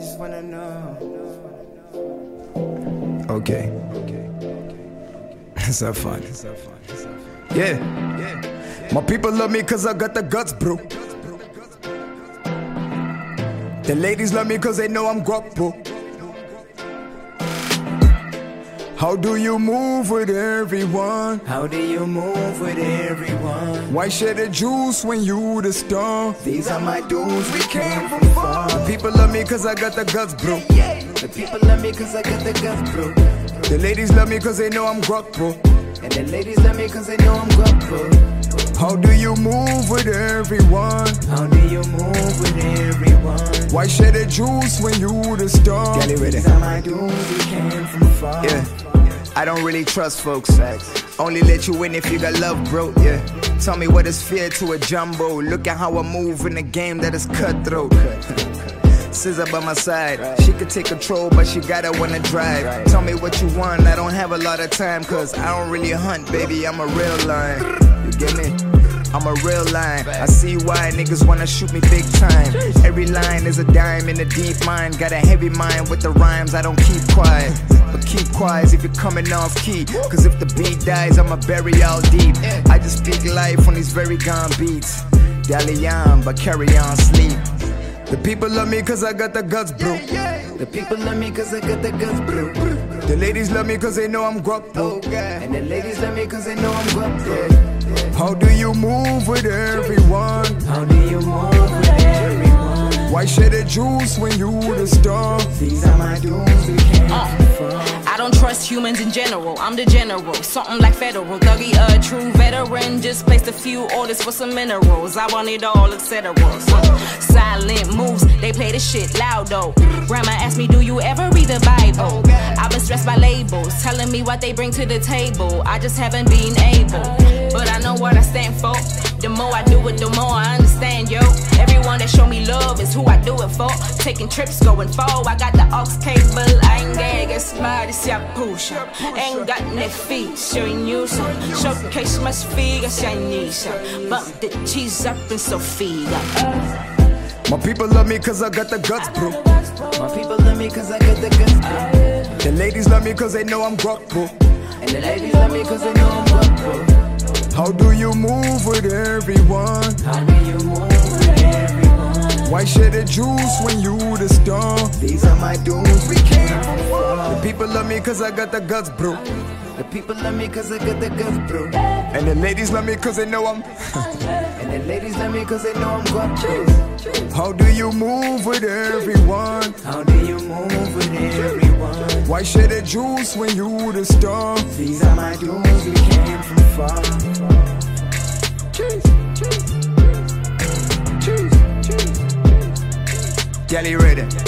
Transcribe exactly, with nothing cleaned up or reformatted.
just wanna know. Okay. It's have fun. Yeah. My people love me cause I got the guts, bro. The ladies love me cause they know I'm guapo. How do you move with everyone? How do you move with everyone? Why share the juice when you the star? These are my dudes, we came from far. The people love me cause I got the guts, bro. The people love me cause I got the guts, bro. The ladies love me cause they know I'm guapo. And the ladies love me cause they know I'm guapo. How do you move with everyone? How do you move with everyone? Why share the juice when you the star? These are my dudes, we came from far. Yeah. I don't really trust folks. Only let you in if you got love, bro. Yeah. Tell me what is fear to a jumbo. Look at how I move in a game that is cutthroat. Scissor by my side. She could take control, but she gotta wanna drive. Tell me what you want. I don't have a lot of time, cause I don't really hunt, baby. I'm a real lion. You get me? I'm a real lion. I see why niggas wanna shoot me big time. Every line is a dime in a deep mind. Got a heavy mind with the rhymes, I don't keep quiet. But keep quiet if you're coming off key. Cause if the beat dies, I'ma bury all deep. I just speak life on these very gone beats. Dally on, but carry on, sleep. The people love me cause I got the guts, bro. The people love me cause I got the guts, bro. The ladies love me cause they know I'm guapo. And the ladies love me cause they know I'm guapo. How do you move with everyone? How do you move with everyone? Why share the juice when you the star? These are my dudes, we came from. I don't trust humans in general, I'm the general. Something like federal, thuggy, a true veteran. Just placed a few orders for some minerals. I want it all, et cetera. Uh, silent moves, they play the shit loud though. Grandma asked me, do you ever read the Bible? I've been stressed by labels, telling me what they bring to the table. I just haven't been able, but I know what I stand for. The more I do it, the more I understand, yo. Everyone that show me love is who I do it for. Taking trips, going far, I got the aux cable. I ain't gag, it's body, se puxa. Ain't got no feet, showing you some. Showcase my figure, Chinese. Bump the cheese up in Sophia. My people love me cause I got the guts, bro. My people love me cause I got the guts, bro. The ladies love me cause they know I'm guapo. And the ladies love me cause they know I'm guapo. How do you move with everyone? How do you move with everyone? Why share the juice when you the star? These are my dudes, we came from far. The people love me cause I got the guts, bro. The people love me cause I got the guts, bro. And the ladies love me cause they know I'm And the ladies love me cause they know I'm guapo. How do you move with everyone? How do you move with everyone? Why share the juice when you the star? These are my dudes, we came from far. Cheese, cheese, cheese, cheese. Gally ready.